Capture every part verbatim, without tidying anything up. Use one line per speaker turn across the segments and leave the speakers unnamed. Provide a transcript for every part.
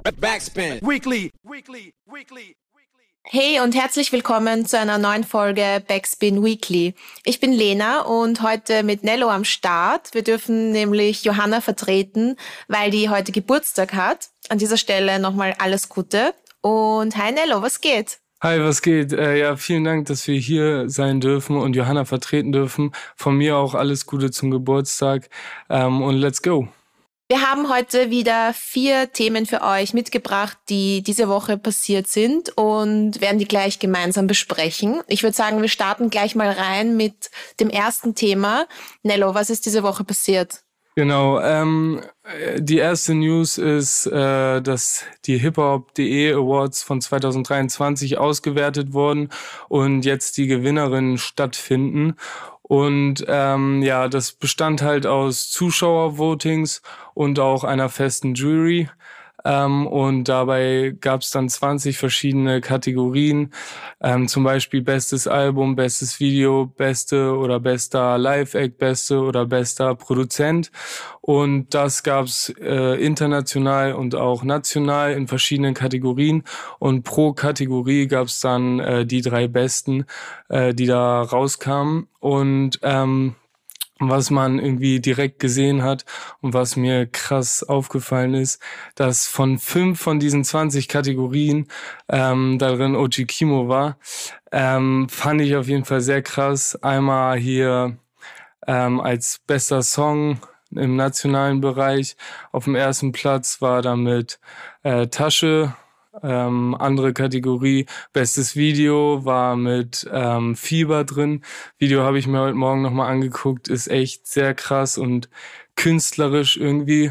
Backspin. Weekly. Weekly. Weekly.
Hey und herzlich willkommen zu einer neuen Folge Backspin Weekly. Ich bin Lena und heute mit Nello am Start. Wir dürfen nämlich Johanna vertreten, weil die heute Geburtstag hat. An dieser Stelle nochmal alles Gute. Und hi Nello, was geht?
Hi, was geht? Äh, ja, vielen Dank, dass wir hier sein dürfen und Johanna vertreten dürfen. Von mir auch alles Gute zum Geburtstag ähm, und let's go.
Wir haben heute wieder vier Themen für euch mitgebracht, die diese Woche passiert sind und werden die gleich gemeinsam besprechen. Ich würde sagen, wir starten gleich mal rein mit dem ersten Thema. Nello, was ist diese Woche passiert?
Genau, ähm, die erste News ist, äh, dass die Hip-Hop Punkt de Awards von zwanzig dreiundzwanzig ausgewertet wurden und jetzt die Gewinnerinnen stattfinden. Und ähm, ja, das bestand halt aus Zuschauervotings und auch einer festen Jury. Ähm, und dabei gab es dann zwanzig verschiedene Kategorien, ähm, zum Beispiel bestes Album, bestes Video, beste oder bester Live-Act, beste oder bester Produzent. Und das gab's äh, international und auch national in verschiedenen Kategorien. Und pro Kategorie gab's dann äh, die drei besten, äh, die da rauskamen. Und ähm, was man irgendwie direkt gesehen hat und was mir krass aufgefallen ist, dass von fünf von diesen zwanzig Kategorien ähm, darin O G Kimo war, ähm, fand ich auf jeden Fall sehr krass. Einmal hier ähm, als bester Song im nationalen Bereich. Auf dem ersten Platz war damit äh, Tasche. Ähm, andere Kategorie, bestes Video war mit ähm, Fieber drin. Video habe ich mir heute Morgen nochmal angeguckt, ist echt sehr krass und künstlerisch irgendwie.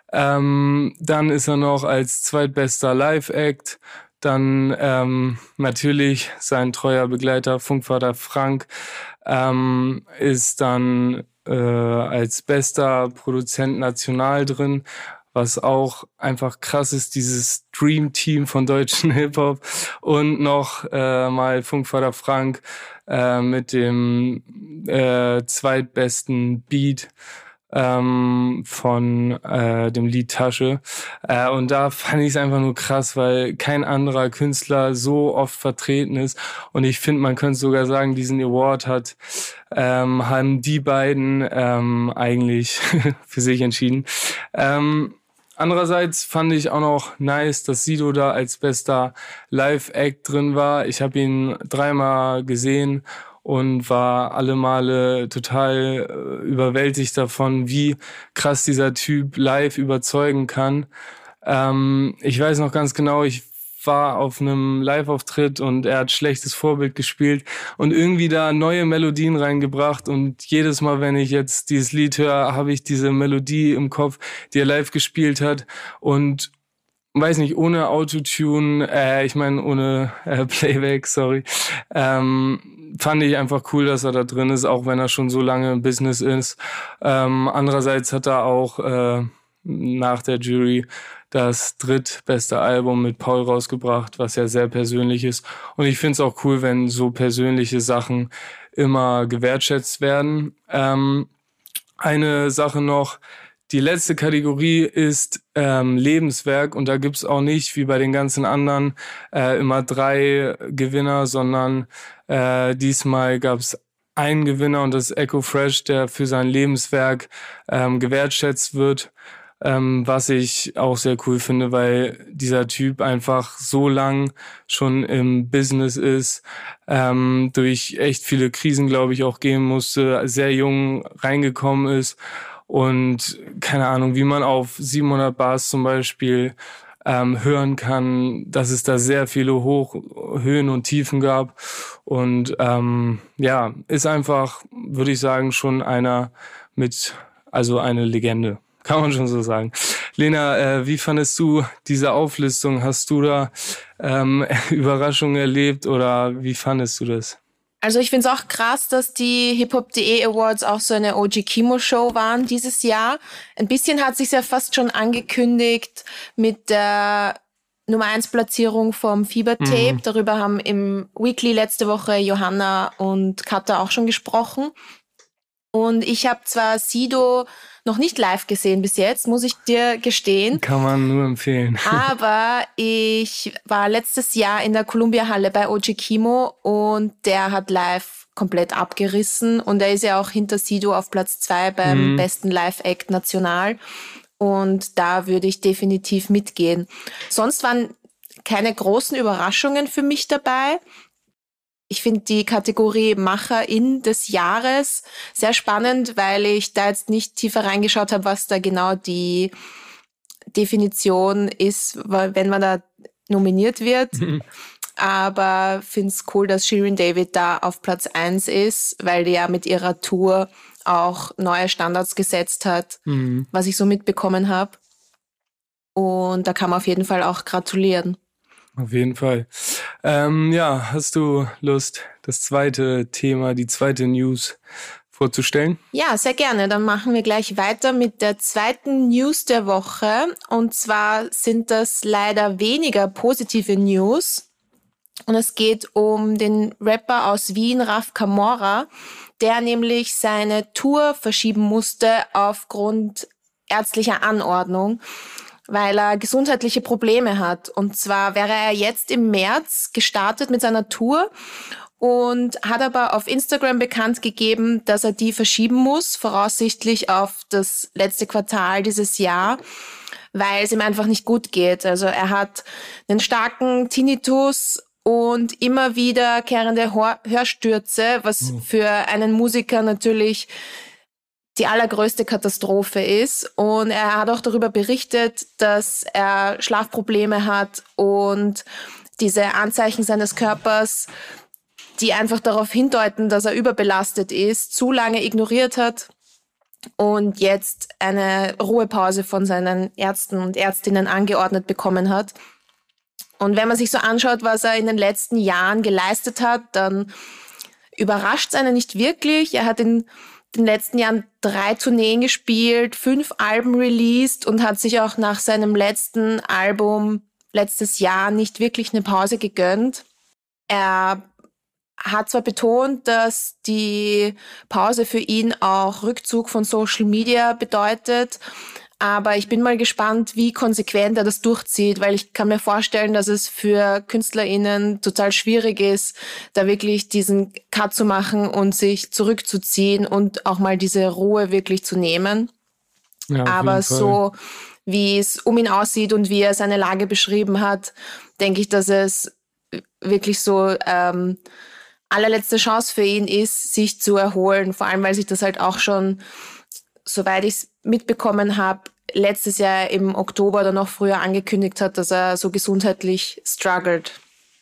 Ähm, dann ist er noch als zweitbester Live-Act. Dann ähm, natürlich sein treuer Begleiter Funkvater Frank ähm, ist dann äh, als bester Produzent national drin. Was auch einfach krass ist, dieses Dream Team von deutschen Hip-Hop. Und noch äh, mal Funkvater Frank äh, mit dem äh, zweitbesten Beat ähm, von äh, dem Lied Tasche. Äh, und da fand ich es einfach nur krass, weil kein anderer Künstler so oft vertreten ist. Und ich finde, man könnte sogar sagen, diesen Award hat ähm, haben die beiden ähm, eigentlich für sich entschieden. Ähm, Andererseits fand ich auch noch nice, dass Sido da als bester Live-Act drin war. Ich habe ihn dreimal gesehen und war alle Male total äh, überwältigt davon, wie krass dieser Typ live überzeugen kann. Ähm, ich weiß noch ganz genau, ich war auf einem Live-Auftritt und er hat schlechtes Vorbild gespielt und irgendwie da neue Melodien reingebracht und jedes Mal, wenn ich jetzt dieses Lied höre, habe ich diese Melodie im Kopf, die er live gespielt hat und weiß nicht, ohne Autotune, äh, ich meine ohne äh, Playback, sorry, ähm, fand ich einfach cool, dass er da drin ist, auch wenn er schon so lange im Business ist. Ähm, andererseits hat er auch äh, nach der Jury das drittbeste Album mit Paul rausgebracht, was ja sehr persönlich ist. Und ich finde es auch cool, wenn so persönliche Sachen immer gewertschätzt werden. Ähm, eine Sache noch, die letzte Kategorie ist ähm, Lebenswerk und da gibt's auch nicht, wie bei den ganzen anderen, äh, immer drei Gewinner, sondern äh, diesmal gab's einen Gewinner und das ist Echo Fresh, der für sein Lebenswerk ähm, gewertschätzt wird. Ähm, was ich auch sehr cool finde, weil dieser Typ einfach so lang schon im Business ist, ähm, durch echt viele Krisen, glaube ich, auch gehen musste, sehr jung reingekommen ist und keine Ahnung, wie man auf siebenhundert Bars zum Beispiel ähm, hören kann, dass es da sehr viele Hoch-, Höhen und Tiefen gab und ähm, ja, ist einfach, würde ich sagen, schon einer mit, also eine Legende. Kann man schon so sagen. Lena, äh, wie fandest du diese Auflistung? Hast du da ähm, Überraschungen erlebt oder wie fandest du das?
Also ich finde es auch krass, dass die Hip-Hop Punkt de Awards auch so eine O G Kimo Show waren dieses Jahr. Ein bisschen hat sich ja fast schon angekündigt mit der Nummer eins Platzierung vom Fieber-Tape. Mhm. Darüber haben im Weekly letzte Woche Johanna und Katha auch schon gesprochen. Und ich habe zwar Sido noch nicht live gesehen bis jetzt, muss ich dir gestehen.
Kann man nur empfehlen.
Aber ich war letztes Jahr in der Columbia-Halle bei O G Kimo und der hat live komplett abgerissen. Und er ist ja auch hinter Sido auf Platz zwei beim mhm. besten Live-Act national. Und da würde ich definitiv mitgehen. Sonst waren keine großen Überraschungen für mich dabei. Ich finde die Kategorie Macherin des Jahres sehr spannend, weil ich da jetzt nicht tiefer reingeschaut habe, was da genau die Definition ist, wenn man da nominiert wird. Mhm. Aber finde es cool, dass Shirin David da auf Platz eins ist, weil die ja mit ihrer Tour auch neue Standards gesetzt hat, mhm. was ich so mitbekommen habe. Und da kann man auf jeden Fall auch gratulieren.
Auf jeden Fall. Ähm, ja, hast du Lust, das zweite Thema, die zweite News vorzustellen?
Ja, sehr gerne. Dann machen wir gleich weiter mit der zweiten News der Woche. Und zwar sind das leider weniger positive News. Und es geht um den Rapper aus Wien, Raf Camora, der nämlich seine Tour verschieben musste aufgrund ärztlicher Anordnung, weil er gesundheitliche Probleme hat. Und zwar wäre er jetzt im März gestartet mit seiner Tour und hat aber auf Instagram bekannt gegeben, dass er die verschieben muss, voraussichtlich auf das letzte Quartal dieses Jahr, weil es ihm einfach nicht gut geht. Also er hat einen starken Tinnitus und immer wiederkehrende Hör- Hörstürze, was für einen Musiker natürlich die allergrößte Katastrophe ist. Und er hat auch darüber berichtet, dass er Schlafprobleme hat und diese Anzeichen seines Körpers, die einfach darauf hindeuten, dass er überbelastet ist, zu lange ignoriert hat und jetzt eine Ruhepause von seinen Ärzten und Ärztinnen angeordnet bekommen hat. Und wenn man sich so anschaut, was er in den letzten Jahren geleistet hat, dann überrascht es einen nicht wirklich. Er hat in den letzten Jahren drei Tourneen gespielt, fünf Alben released und hat sich auch nach seinem letzten Album letztes Jahr nicht wirklich eine Pause gegönnt. Er hat zwar betont, dass die Pause für ihn auch Rückzug von Social Media bedeutet, aber ich bin mal gespannt, wie konsequent er das durchzieht, weil ich kann mir vorstellen, dass es für KünstlerInnen total schwierig ist, da wirklich diesen Cut zu machen und sich zurückzuziehen und auch mal diese Ruhe wirklich zu nehmen. Ja, aber so, wie es um ihn aussieht und wie er seine Lage beschrieben hat, denke ich, dass es wirklich so ähm, allerletzte Chance für ihn ist, sich zu erholen. Vor allem, weil sich das halt auch schon, soweit ich es mitbekommen habe, letztes Jahr im Oktober oder noch früher angekündigt hat, dass er so gesundheitlich struggelt.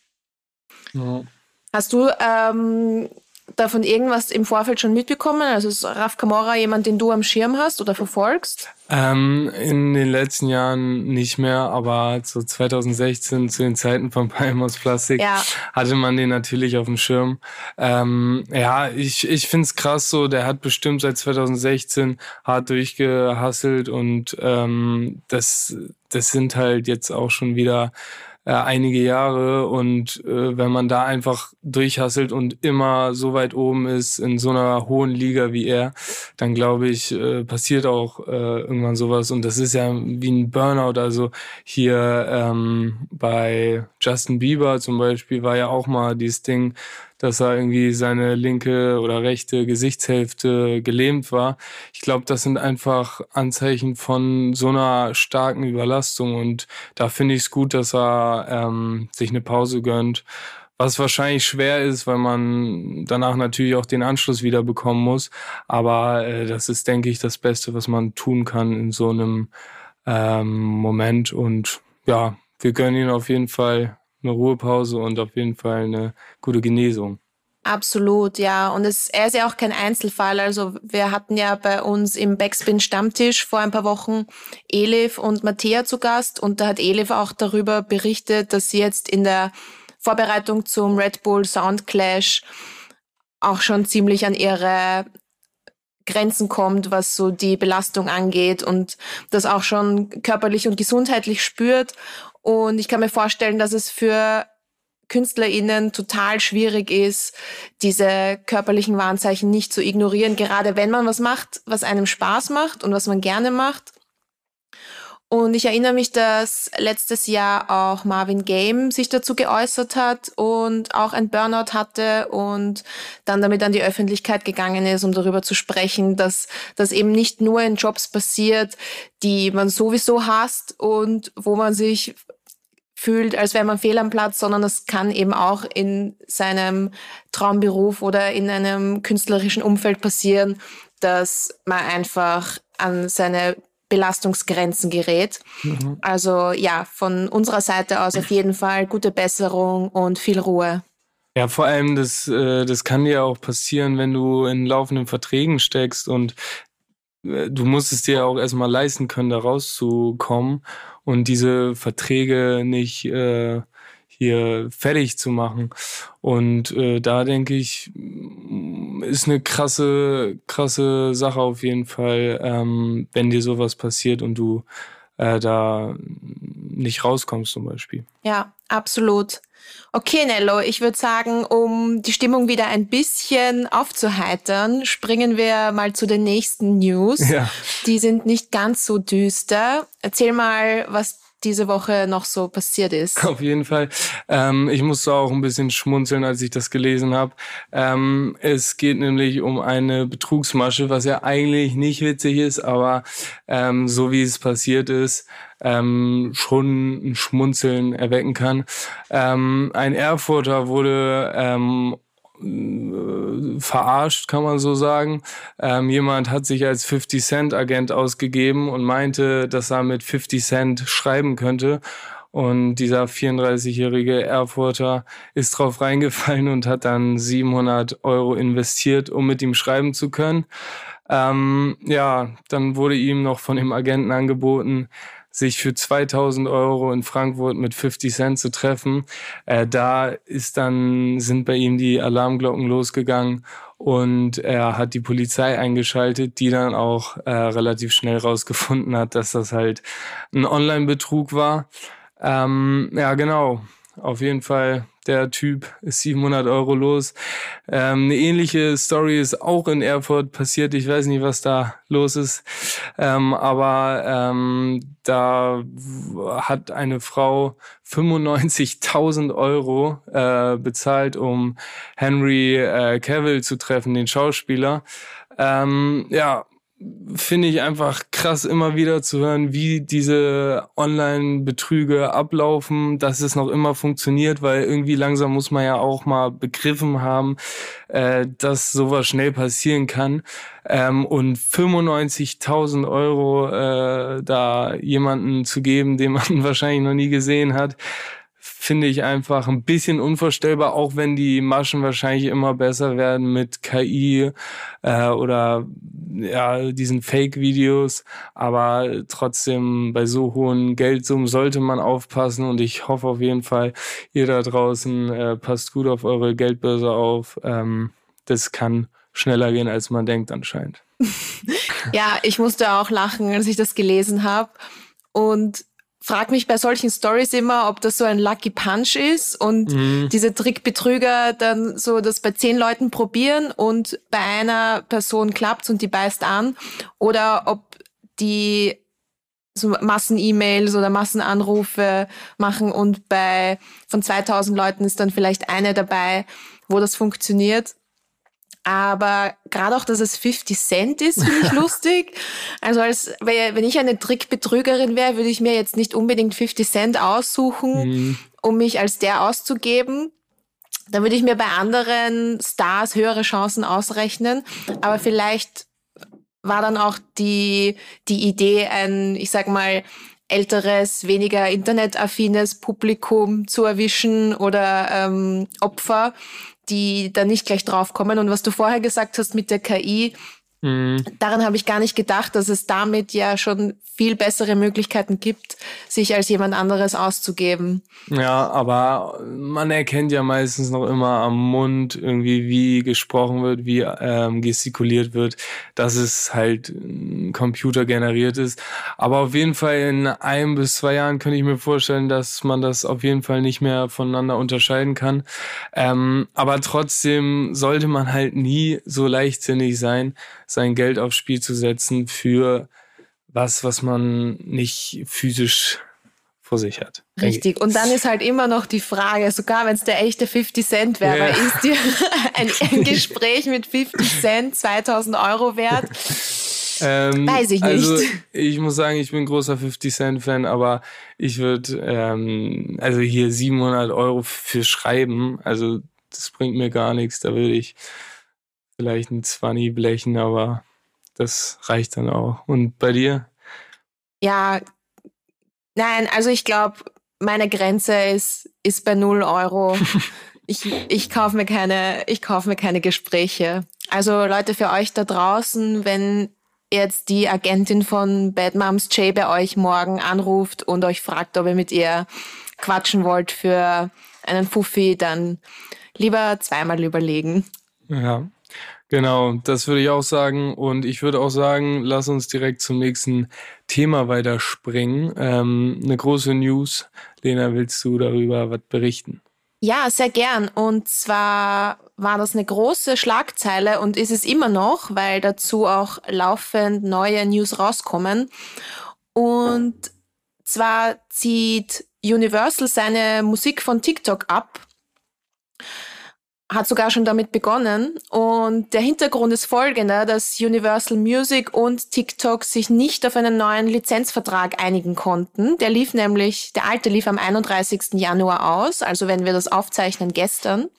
Ja. Hast du ähm, davon irgendwas im Vorfeld schon mitbekommen? Also ist Raf Camora jemand, den du am Schirm hast oder verfolgst?
Ähm, in den letzten Jahren nicht mehr, aber so zwanzig sechzehn, zu den Zeiten von Palm aus Plastik, ja, hatte man den natürlich auf dem Schirm. Ähm, ja, ich ich find's krass so, der hat bestimmt seit zwanzig sechzehn hart durchgehasselt und ähm, das das sind halt jetzt auch schon wieder äh, einige Jahre und äh, wenn man da einfach durchhasselt und immer so weit oben ist in so einer hohen Liga wie er, dann glaube ich, äh, passiert auch äh, irgendwann sowas und das ist ja wie ein Burnout. Also hier ähm, bei Justin Bieber zum Beispiel war ja auch mal dieses Ding, dass er irgendwie seine linke oder rechte Gesichtshälfte gelähmt war. Ich glaube, das sind einfach Anzeichen von so einer starken Überlastung und da finde ich es gut, dass er ähm, sich eine Pause gönnt. Was wahrscheinlich schwer ist, weil man danach natürlich auch den Anschluss wieder bekommen muss. Aber äh, das ist, denke ich, das Beste, was man tun kann in so einem ähm, Moment. Und ja, wir gönnen ihn auf jeden Fall eine Ruhepause und auf jeden Fall eine gute Genesung.
Absolut, ja. Und es, er ist ja auch kein Einzelfall. Also wir hatten ja bei uns im Backspin-Stammtisch vor ein paar Wochen Elif und Mattea zu Gast. Und da hat Elif auch darüber berichtet, dass sie jetzt in der Vorbereitung zum Red Bull Soundclash auch schon ziemlich an ihre Grenzen kommt, was so die Belastung angeht und das auch schon körperlich und gesundheitlich spürt. Und ich kann mir vorstellen, dass es für KünstlerInnen total schwierig ist, diese körperlichen Warnzeichen nicht zu ignorieren, gerade wenn man was macht, was einem Spaß macht und was man gerne macht. Und ich erinnere mich, dass letztes Jahr auch Marvin Game sich dazu geäußert hat und auch ein Burnout hatte und dann damit an die Öffentlichkeit gegangen ist, um darüber zu sprechen, dass das eben nicht nur in Jobs passiert, die man sowieso hasst und wo man sich fühlt, als wäre man fehl am Platz, sondern das kann eben auch in seinem Traumberuf oder in einem künstlerischen Umfeld passieren, dass man einfach an seine Belastungsgrenzen gerät. Mhm. Also ja, von unserer Seite aus auf jeden Fall gute Besserung und viel Ruhe.
Ja, vor allem, das, äh, das kann dir auch passieren, wenn du in laufenden Verträgen steckst und äh, du musst es dir auch erstmal leisten können, da rauszukommen und diese Verträge nicht äh, hier fertig zu machen. Und äh, da denke ich, ist eine krasse, krasse Sache auf jeden Fall, ähm, wenn dir sowas passiert und du äh, da nicht rauskommst zum Beispiel.
Ja, absolut. Okay, Nello, ich würde sagen, um die Stimmung wieder ein bisschen aufzuheitern, springen wir mal zu den nächsten News.
Ja.
Die sind nicht ganz so düster. Erzähl mal, was diese Woche noch so passiert ist.
Auf jeden Fall. Ähm, ich musste auch ein bisschen schmunzeln, als ich das gelesen habe. Ähm, es geht nämlich um eine Betrugsmasche, was ja eigentlich nicht witzig ist, aber ähm, so wie es passiert ist, ähm, schon ein Schmunzeln erwecken kann. Ähm, ein Erfurter wurde ähm, verarscht, kann man so sagen. Ähm, jemand hat sich als fifty Cent Agent ausgegeben und meinte, dass er mit fifty Cent schreiben könnte. Und dieser vierunddreißigjährige Erfurter ist drauf reingefallen und hat dann siebenhundert Euro investiert, um mit ihm schreiben zu können. Ähm, ja, dann wurde ihm noch von dem Agenten angeboten, sich für zweitausend Euro in Frankfurt mit fifty Cent zu treffen. Äh, da ist dann, sind bei ihm die Alarmglocken losgegangen und er hat die Polizei eingeschaltet, die dann auch äh, relativ schnell rausgefunden hat, dass das halt ein Online-Betrug war. Ähm, ja, genau. Auf jeden Fall, der Typ ist siebenhundert Euro los. Ähm, eine ähnliche Story ist auch in Erfurt passiert. Ich weiß nicht, was da los ist. Ähm, aber ähm, da hat eine Frau fünfundneunzigtausend Euro äh, bezahlt, um Henry äh, Cavill zu treffen, den Schauspieler. Ähm, ja, finde ich einfach krass, immer wieder zu hören, wie diese Online-Betrüge ablaufen, dass es noch immer funktioniert, weil irgendwie langsam muss man ja auch mal begriffen haben, äh, dass sowas schnell passieren kann. Ähm, und fünfundneunzigtausend Euro äh, da jemanden zu geben, den man wahrscheinlich noch nie gesehen hat, finde ich einfach ein bisschen unvorstellbar, auch wenn die Maschen wahrscheinlich immer besser werden mit K I äh, oder ja diesen Fake-Videos. Aber trotzdem bei so hohen Geldsummen sollte man aufpassen und ich hoffe auf jeden Fall, ihr da draußen äh, passt gut auf eure Geldbörse auf. Ähm, das kann schneller gehen, als man denkt anscheinend.
Ja, ich musste auch lachen, als ich das gelesen habe und frag mich bei solchen Stories immer, ob das so ein Lucky Punch ist und mhm. diese Trickbetrüger dann so das bei zehn Leuten probieren und bei einer Person klappt's und die beißt an oder ob die so Massen-E-Mails oder Massenanrufe machen und bei von zweitausend Leuten ist dann vielleicht eine dabei, wo das funktioniert. Aber gerade auch, dass es fifty Cent ist, finde ich lustig. Also als wenn ich eine Trickbetrügerin wäre, würde ich mir jetzt nicht unbedingt fifty Cent aussuchen, mhm. um mich als der auszugeben. Da würde ich mir bei anderen Stars höhere Chancen ausrechnen. Aber vielleicht war dann auch die die Idee, ein, ich sag mal, älteres, weniger internetaffines Publikum zu erwischen oder ähm, Opfer, die da nicht gleich draufkommen. Und was du vorher gesagt hast mit der K I,
Mhm.
Daran habe ich gar nicht gedacht, dass es damit ja schon viel bessere Möglichkeiten gibt, sich als jemand anderes auszugeben.
Ja, aber man erkennt ja meistens noch immer am Mund irgendwie, wie gesprochen wird, wie ähm, gestikuliert wird, dass es halt ähm, computergeneriert ist. Aber auf jeden Fall in ein bis zwei Jahren könnte ich mir vorstellen, dass man das auf jeden Fall nicht mehr voneinander unterscheiden kann. Ähm, aber trotzdem sollte man halt nie so leichtsinnig sein, sein Geld aufs Spiel zu setzen für was, was man nicht physisch vor sich hat.
Richtig. Und dann ist halt immer noch die Frage, sogar wenn es der echte fifty Cent wäre,
Ja.
ist dir ein, ein Gespräch mit fifty Cent zweitausend Euro wert?
Ähm,
Weiß ich nicht.
Also ich muss sagen, ich bin großer fifty Cent Fan, aber ich würde ähm, also hier siebenhundert Euro für schreiben, also das bringt mir gar nichts. Da würde ich vielleicht ein zwanzig blechen, aber das reicht dann auch. Und bei dir?
Ja, nein, also ich glaube, meine Grenze ist, ist bei null Euro. Ich, ich kaufe mir keine, ich kaufe mir keine Gespräche. Also Leute, für euch da draußen, wenn jetzt die Agentin von Bad Moms J bei euch morgen anruft und euch fragt, ob ihr mit ihr quatschen wollt für einen Fuffi, dann lieber zweimal überlegen.
Ja, genau, das würde ich auch sagen. Und ich würde auch sagen, lass uns direkt zum nächsten Thema weiterspringen. Ähm, eine große News. Lena, willst du darüber was berichten?
Ja, sehr gern. Und zwar war das eine große Schlagzeile und ist es immer noch, weil dazu auch laufend neue News rauskommen. Und zwar zieht Universal seine Musik von TikTok ab. Hat sogar schon damit begonnen. Und der Hintergrund ist folgender, dass Universal Music und TikTok sich nicht auf einen neuen Lizenzvertrag einigen konnten. Der lief nämlich, der alte lief am einunddreißigsten Januar aus, also wenn wir das aufzeichnen gestern.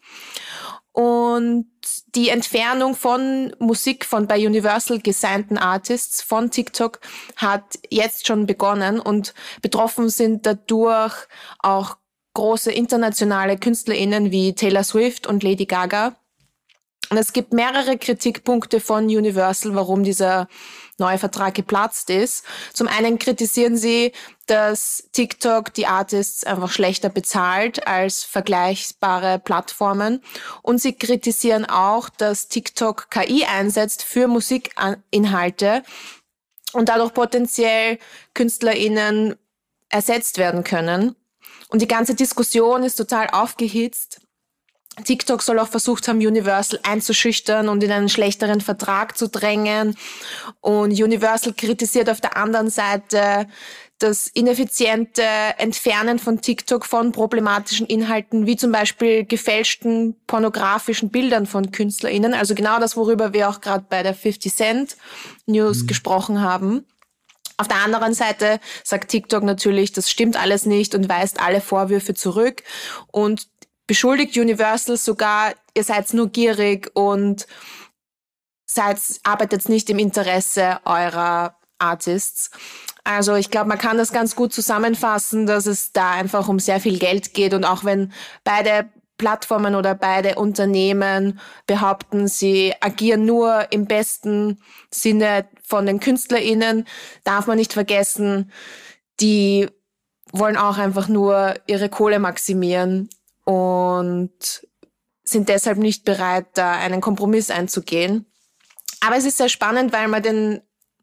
Und die Entfernung von Musik von bei Universal gesignten Artists von TikTok hat jetzt schon begonnen und betroffen sind dadurch auch große internationale KünstlerInnen wie Taylor Swift und Lady Gaga. Und es gibt mehrere Kritikpunkte von Universal, warum dieser neue Vertrag geplatzt ist. Zum einen kritisieren sie, dass TikTok die Artists einfach schlechter bezahlt als vergleichbare Plattformen. Und sie kritisieren auch, dass TikTok K I einsetzt für Musikinhalte und dadurch potenziell KünstlerInnen ersetzt werden können. Und die ganze Diskussion ist total aufgehitzt. TikTok soll auch versucht haben, Universal einzuschüchtern und in einen schlechteren Vertrag zu drängen. Und Universal kritisiert auf der anderen Seite das ineffiziente Entfernen von TikTok von problematischen Inhalten, wie zum Beispiel gefälschten pornografischen Bildern von KünstlerInnen. Also genau das, worüber wir auch gerade bei der fifty Cent News mhm. gesprochen haben. Auf der anderen Seite sagt TikTok natürlich, das stimmt alles nicht und weist alle Vorwürfe zurück und beschuldigt Universal sogar, ihr seid nur gierig und seid, arbeitet nicht im Interesse eurer Artists. Also ich glaube, man kann das ganz gut zusammenfassen, dass es da einfach um sehr viel Geld geht und auch wenn beide Plattformen oder beide Unternehmen behaupten, sie agieren nur im besten Sinne von den KünstlerInnen, darf man nicht vergessen, die wollen auch einfach nur ihre Kohle maximieren und sind deshalb nicht bereit, da einen Kompromiss einzugehen. Aber es ist sehr spannend, weil man den,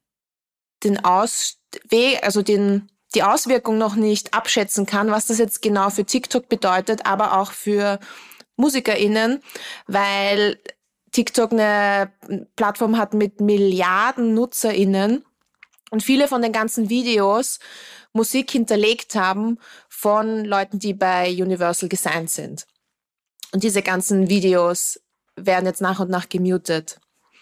den Ausweg, also den die Auswirkung noch nicht abschätzen kann, was das jetzt genau für TikTok bedeutet, aber auch für MusikerInnen, weil TikTok eine Plattform hat mit Milliarden NutzerInnen und viele von den ganzen Videos Musik hinterlegt haben von Leuten, die bei Universal gesigned sind. Und diese ganzen Videos werden jetzt nach und nach gemutet.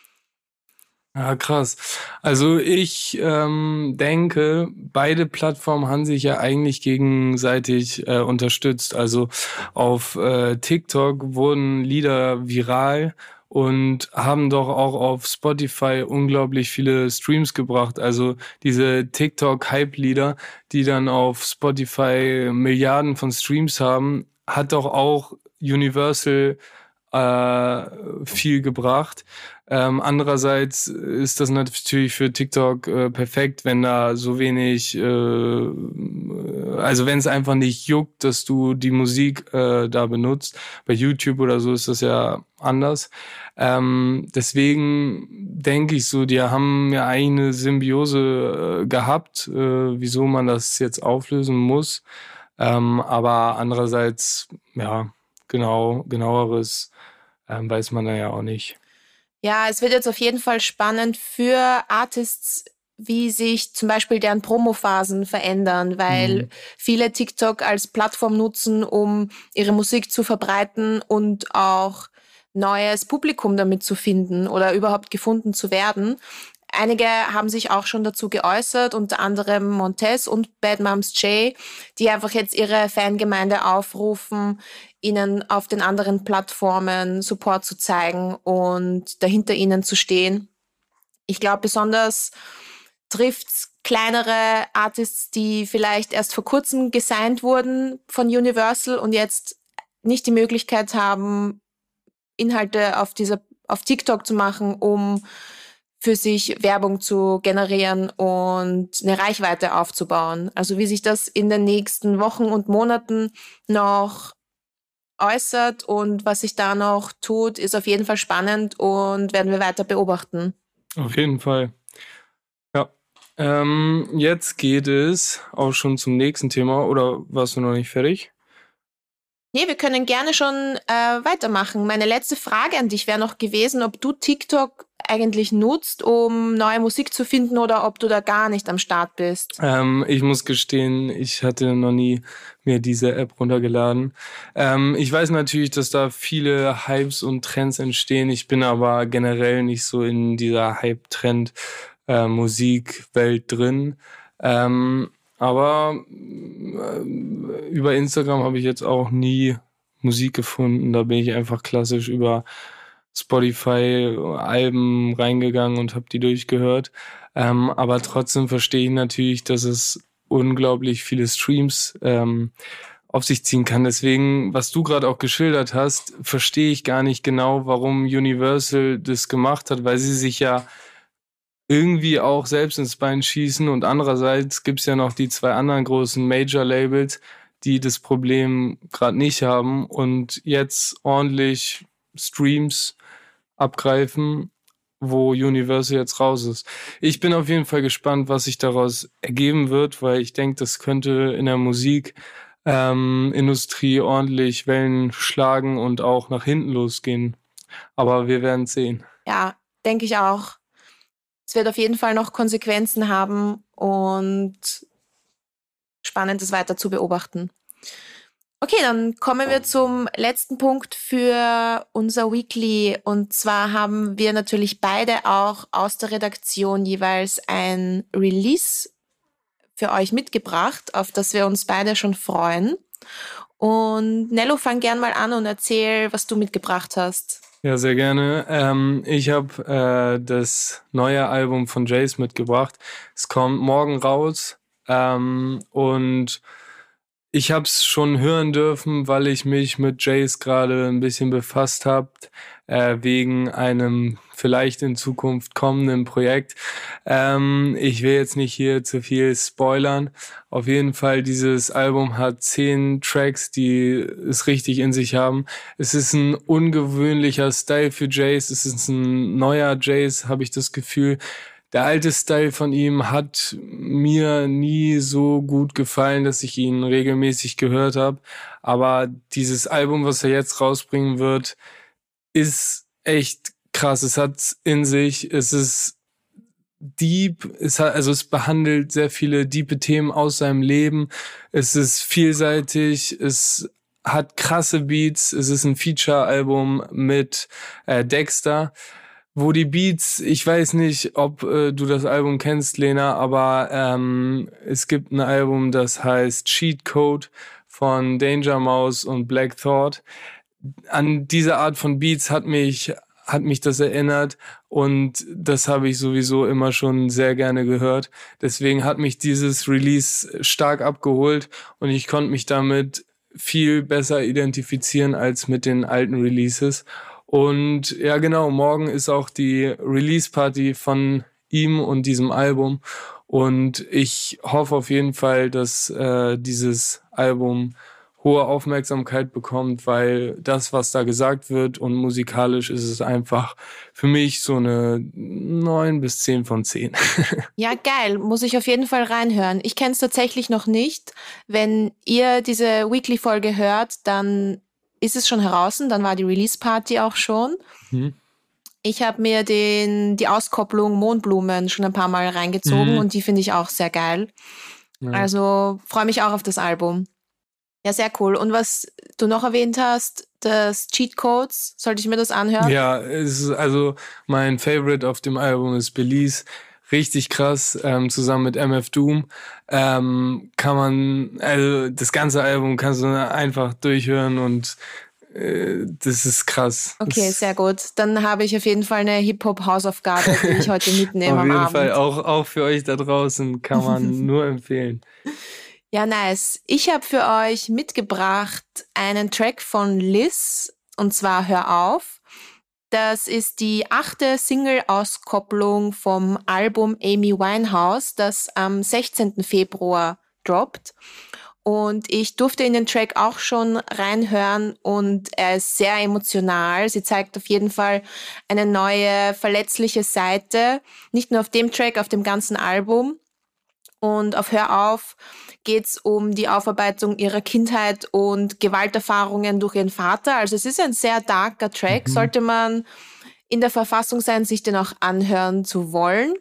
Ja, krass. Also ich ähm, denke, beide Plattformen haben sich ja eigentlich gegenseitig äh, unterstützt. Also auf äh, TikTok wurden Lieder viral und haben doch auch auf Spotify unglaublich viele Streams gebracht. Also diese TikTok-Hype-Lieder, die dann auf Spotify Milliarden von Streams haben, hat doch auch Universal äh, viel gebracht. Ähm, andererseits ist das natürlich für TikTok äh, perfekt, wenn da so wenig, äh, also wenn es einfach nicht juckt, dass du die Musik äh, da benutzt. Bei YouTube oder so ist das ja anders. Ähm, deswegen denke ich so, die haben ja eigentlich eine Symbiose äh, gehabt, äh, wieso man das jetzt auflösen muss. Ähm, aber andererseits, ja, genau, genaueres ähm, weiß man da ja auch nicht.
Ja, es wird jetzt auf jeden Fall spannend für Artists, wie sich zum Beispiel deren Promophasen verändern, weil
Mhm.
viele TikTok als Plattform nutzen, um ihre Musik zu verbreiten und auch neues Publikum damit zu finden oder überhaupt gefunden zu werden. Einige haben sich auch schon dazu geäußert, unter anderem Montez und Bad Moms J, die einfach jetzt ihre Fangemeinde aufrufen, ihnen auf den anderen Plattformen Support zu zeigen und dahinter ihnen zu stehen. Ich glaube, besonders trifft's kleinere Artists, die vielleicht erst vor kurzem gesigned wurden von Universal und jetzt nicht die Möglichkeit haben, Inhalte auf dieser, auf TikTok zu machen, um für sich Werbung zu generieren und eine Reichweite aufzubauen. Also wie sich das in den nächsten Wochen und Monaten noch äußert und was sich da noch tut, ist auf jeden Fall spannend und werden wir weiter beobachten.
Auf jeden Fall. Ja. Ähm, jetzt geht es auch schon zum nächsten Thema. Oder warst du noch nicht fertig?
Nee, wir können gerne schon äh, weitermachen. Meine letzte Frage an dich wäre noch gewesen, ob du TikTok eigentlich nutzt, um neue Musik zu finden oder ob du da gar nicht am Start bist.
Ähm, ich muss gestehen, ich hatte noch nie mir diese App runtergeladen. Ähm, ich weiß natürlich, dass da viele Hypes und Trends entstehen. Ich bin aber generell nicht so in dieser Hype-Trend-Musikwelt drin. Ähm, aber äh, über Instagram habe ich jetzt auch nie Musik gefunden. Da bin ich einfach klassisch über Spotify Alben reingegangen und habe die durchgehört. Ähm, aber trotzdem verstehe ich natürlich, dass es unglaublich viele Streams ähm, auf sich ziehen kann. Deswegen, was du gerade auch geschildert hast, verstehe ich gar nicht genau, warum Universal das gemacht hat, weil sie sich ja irgendwie auch selbst ins Bein schießen und andererseits gibt's ja noch die zwei anderen großen Major-Labels, die das Problem gerade nicht haben und jetzt ordentlich Streams abgreifen, wo Universal jetzt raus ist. Ich bin auf jeden Fall gespannt, was sich daraus ergeben wird, weil ich denke, das könnte in der Musikindustrie ähm, Industrie ordentlich Wellen schlagen und auch nach hinten losgehen. Aber wir werden sehen.
Ja, denke ich auch. Es wird auf jeden Fall noch Konsequenzen haben und spannend, es weiter zu beobachten. Okay, dann kommen wir zum letzten Punkt für unser Weekly. Und zwar haben wir natürlich beide auch aus der Redaktion jeweils ein Release für euch mitgebracht, auf das wir uns beide schon freuen. Und Nello, fang gern mal an und erzähl, was du mitgebracht hast.
Ja, sehr gerne. Ähm, ich habe äh, das neue Album von Jace mitgebracht. Es kommt morgen raus ähm, und ich habe es schon hören dürfen, weil ich mich mit Jace gerade ein bisschen befasst habe, äh, wegen einem vielleicht in Zukunft kommenden Projekt. Ähm, ich will jetzt nicht hier zu viel spoilern. Auf jeden Fall, dieses Album hat zehn Tracks, die es richtig in sich haben. Es ist ein ungewöhnlicher Style für Jace. Es ist ein neuer Jace, habe ich das Gefühl. Der alte Style von ihm hat mir nie so gut gefallen, dass ich ihn regelmäßig gehört habe. Aber dieses Album, was er jetzt rausbringen wird, ist echt krass. Es hat in sich, es ist deep, es hat, also es behandelt sehr viele diepe Themen aus seinem Leben. Es ist vielseitig, es hat krasse Beats. Es ist ein Feature-Album mit äh, Dexter, wo die Beats, ich weiß nicht, ob äh, du das Album kennst, Lena, aber ähm, es gibt ein Album, das heißt Cheat Code von Danger Mouse und Black Thought. An diese Art von Beats hat mich hat mich das erinnert und das habe ich sowieso immer schon sehr gerne gehört. Deswegen hat mich dieses Release stark abgeholt und ich konnte mich damit viel besser identifizieren als mit den alten Releases. Und ja genau, morgen ist auch die Release-Party von ihm und diesem Album. Und ich hoffe auf jeden Fall, dass äh, dieses Album hohe Aufmerksamkeit bekommt, weil das, was da gesagt wird und musikalisch ist es einfach für mich so eine neun bis zehn von zehn.
Ja, geil. Muss ich auf jeden Fall reinhören. Ich kenne es tatsächlich noch nicht. Wenn ihr diese Weekly-Folge hört, dann ist es schon heraus, dann war die Release-Party auch schon. Mhm. Ich habe mir den die Auskopplung Mondblumen schon ein paar Mal reingezogen mhm. und die finde ich auch sehr geil. Ja. Also freue mich auch auf das Album. Ja, sehr cool. Und was du noch erwähnt hast, das Cheat Codes, sollte ich mir das anhören?
Ja, es ist also mein Favorite auf dem Album ist Belize. Richtig krass, ähm, zusammen mit M F Doom. Ähm, kann man, also das ganze Album kannst du einfach durchhören und äh, das ist krass.
Okay,
das
sehr gut. Dann habe ich auf jeden Fall eine Hip-Hop-Hausaufgabe, die ich heute mitnehme am Abend.
Auf jeden Fall, auch, auch für euch da draußen kann man nur empfehlen.
Ja, nice. Ich habe für euch mitgebracht einen Track von Liz, und zwar Hör auf. Das ist die achte Single-Auskopplung vom Album Amy Winehouse, das am sechzehnten Februar droppt. Und ich durfte in den Track auch schon reinhören und er ist sehr emotional. Sie zeigt auf jeden Fall eine neue, verletzliche Seite. Nicht nur auf dem Track, auf dem ganzen Album. Und auf Hör auf geht's um die Aufarbeitung ihrer Kindheit und Gewalterfahrungen durch ihren Vater. Also es ist ein sehr darker Track. Mhm. Sollte man in der Verfassung sein, sich den auch anhören zu wollen.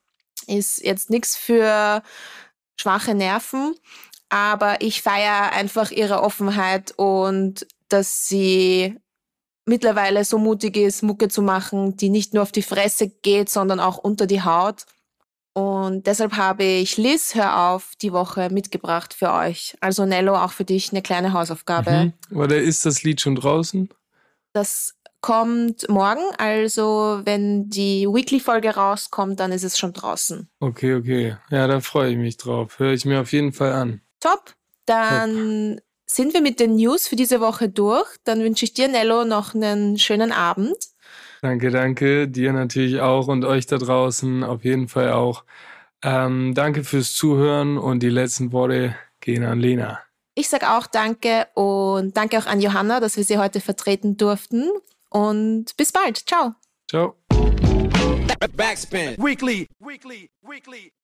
Ist jetzt nichts für schwache Nerven, aber ich feiere einfach ihre Offenheit und dass sie mittlerweile so mutig ist, Mucke zu machen, die nicht nur auf die Fresse geht, sondern auch unter die Haut. Und deshalb habe ich Liz, Hör auf, die Woche mitgebracht für euch. Also Nello, auch für dich eine kleine Hausaufgabe.
Mhm. Oder ist das Lied schon draußen?
Das kommt morgen, also wenn die Weekly-Folge rauskommt, dann ist es schon draußen.
Okay, okay. Ja, da freue ich mich drauf. Höre ich mir auf jeden Fall an.
Top. Dann Top. Sind wir mit den News für diese Woche durch. Dann wünsche ich dir, Nello, noch einen schönen Abend.
Danke, danke. Dir natürlich auch und euch da draußen auf jeden Fall auch. Ähm, danke fürs Zuhören und die letzten Worte gehen an Lena.
Ich sage auch danke und danke auch an Johanna, dass wir sie heute vertreten durften. Und bis bald. Ciao.
Ciao.
Backspin. Weekly. Weekly. Weekly.